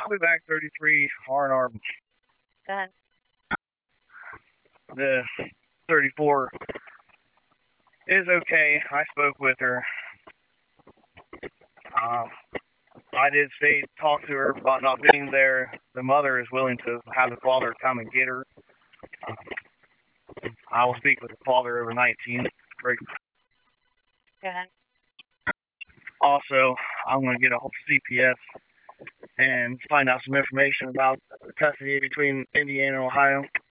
I'll be back 33 R&R. Go ahead. The 34 is okay. I spoke with her. I did say, talk to her about not being there. The mother is willing to have the father come and get her. I will speak with the father over 19. Go ahead. Also, I'm going to get a hold of CPS and find out some information about the custody between Indiana and Ohio.